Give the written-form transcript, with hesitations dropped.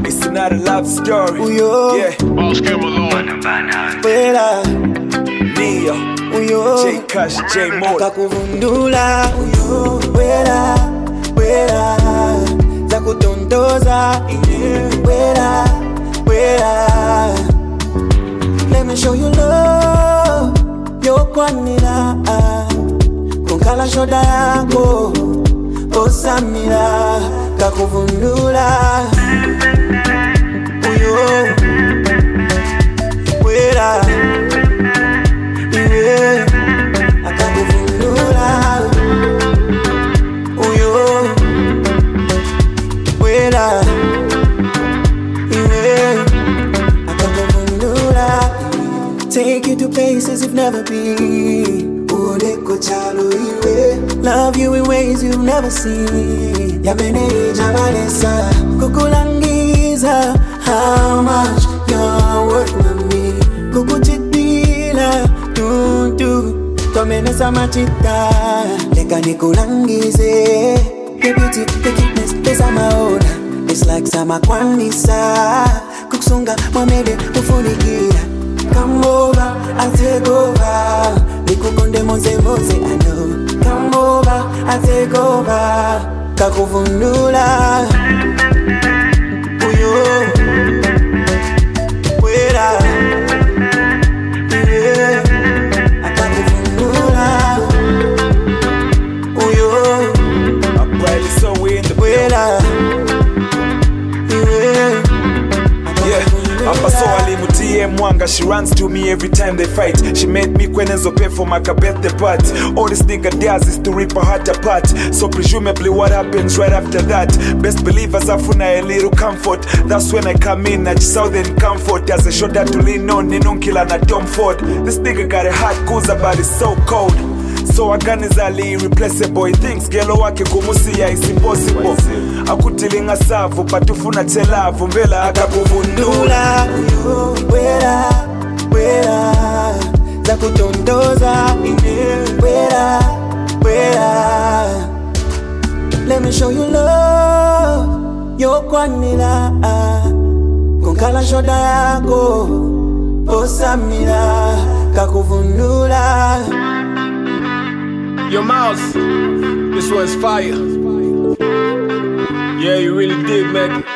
It's not a love story. Uyo. Yeah. Boss Malone. Wera. Neo. Uyo. J Cash, J Mo. Kakuvundula. Uyo. Wera. Wera. Zakutondoza. Wera. Wera. Let me show you love. Yokwanira. Kunkala shoda yako. Osamira. Kakuvundula. Uyo. Wera. Iwe. Akakuvundula. Uyo. Wera. Iwe. Akakuvundula. Take you to places you've never been. Udeko chalo iwe. Love you in ways you've never seen. Yamene jabalesa. Kukulangiza. How much you're worth to me. Kukuchitila. Tomenesa machita. Leka nikulangize. The beauty, the cuteness, pesa maona. It's like sama kwanisa. Kuksunga mamede ufunikira. Come over, I'll take over. Nikukonde moze, I know. Come over, I'll take over. Kakuvundula. Uyo. Wera. Yeah. Akakuvundula. Uyo. I'm brightly so we in the Wera. Yeah. Apa so alimutie mwanga. She runs to me every time they fight. She made me kwenenzo pay for my birthday party. All this nigga does is to rip her heart apart. So presumably what happens right after that? Best believers afuna a little comfort. That's when I come in at Southern Comfort. As a shoulder to lean on, Ninunkila na Tom Ford. This nigga got a heart kuza but it's so cold. So aganizali irreplaceable. He thinks gelo wake kumusia is impossible. Akutilinga savu patufuna telavu. Mbela akakuvundula. Uyo. Wera. Wera. Zakutondoza. Wera. Wera. Let me show you love. Yokwanira. Kunkala shoda yako. Osamira. Kakuvundula. Yo, Mouse, this one's fire. Yeah, you really did, man.